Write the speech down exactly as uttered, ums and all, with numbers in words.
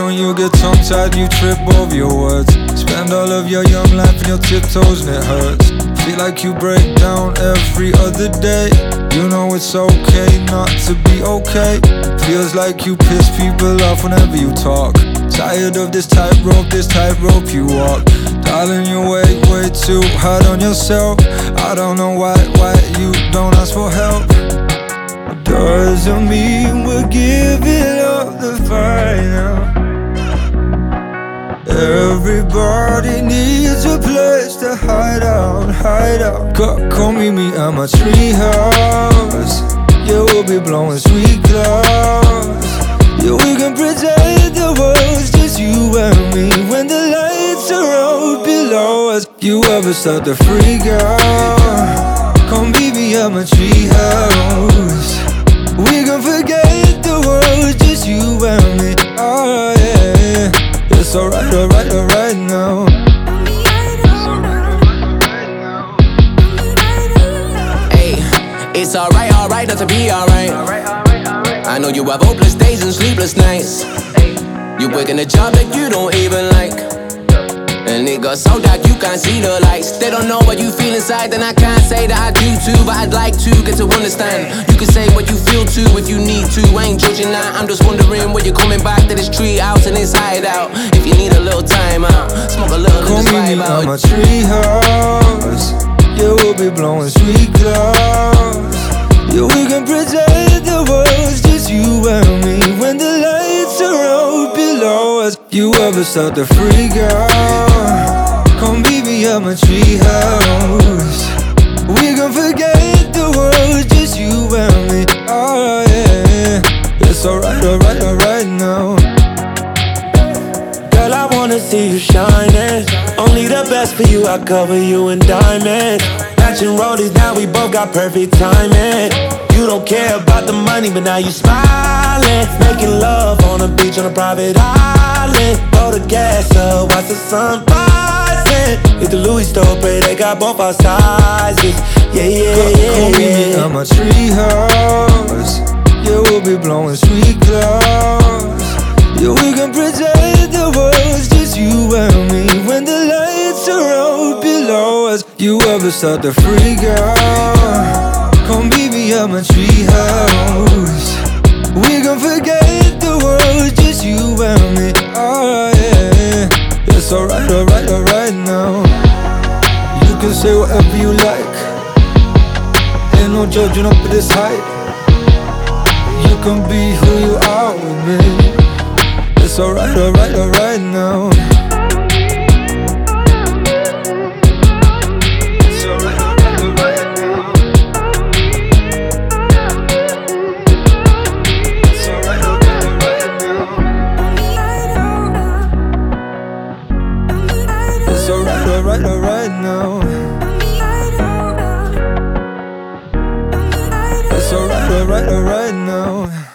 when you get tongue-tied, you trip over your words. Spend all of your young life in your tiptoes and it hurts. Feel like you break down every other day. You know it's okay not to be okay. Feels like you piss people off whenever you talk. Tired of this tightrope, this tightrope you walk. Darling, you way, way too hard on yourself. I don't know why, why you don't ask for help. Doesn't mean we're giving up the fight now. Everybody needs a place to hide out, hide out. Come, come meet me at my treehouse. Yeah, we'll be blowing sweet clouds. Yeah, we can pretend the world's just you and me when the lights are out below us. You ever start to freak out? Come meet me at my treehouse. We can forget the world's just you and me. Oh yeah, it's alright, alright, alright now. Hey, it's alright, alright not to be alright. I know you have hopeless days and sleepless nights. You working a job that you don't even like, and it got so dark you can't see the lights. They don't know what you feel inside, then I can't say that I do too. But I'd like to get to understand. You can say what you feel too if you need to. I ain't judging that, I'm just wondering when you're coming back to this tree house and it's hide out. If you need a little time out, smoke a little and just vibe out. Come meet me at my treehouse. Yeah, we'll be blowing sweet clouds. Yeah, we can pretend the world's just you and me when the lights are out below us. You ever start to freak out? Come meet me at my treehouse. We can forget the world's just you and me. Oh yeah, it's alright, alright, alright now. Girl, I wanna see you shining. Only the best for you, I cover you in diamonds. Matching rollies, now we both got perfect timing. You don't care about the money, but now you smiling. Making love on the beach on a private island. Throw the gas up, watch the sun rising. Hit the Louis store, pray they got both our sizes. Yeah, yeah, Come, yeah, come meet me yeah. at my treehouse. Yeah, we'll be blowing sweet clouds. Yeah, we can pretend the world's just you and me when the lights are out below us. You ever start to freak out? Come meet me at my treehouse. We can forget the world's just you and me. Oh yeah, it's alright, alright, alright now. You can say whatever you like. Ain't no judging up at this height. You can be who you are with me. It's alright, alright, alright now. It's alright, alright, alright now. It's alright, alright, alright now. It's alright, alright, alright now. It's alright, alright, alright now.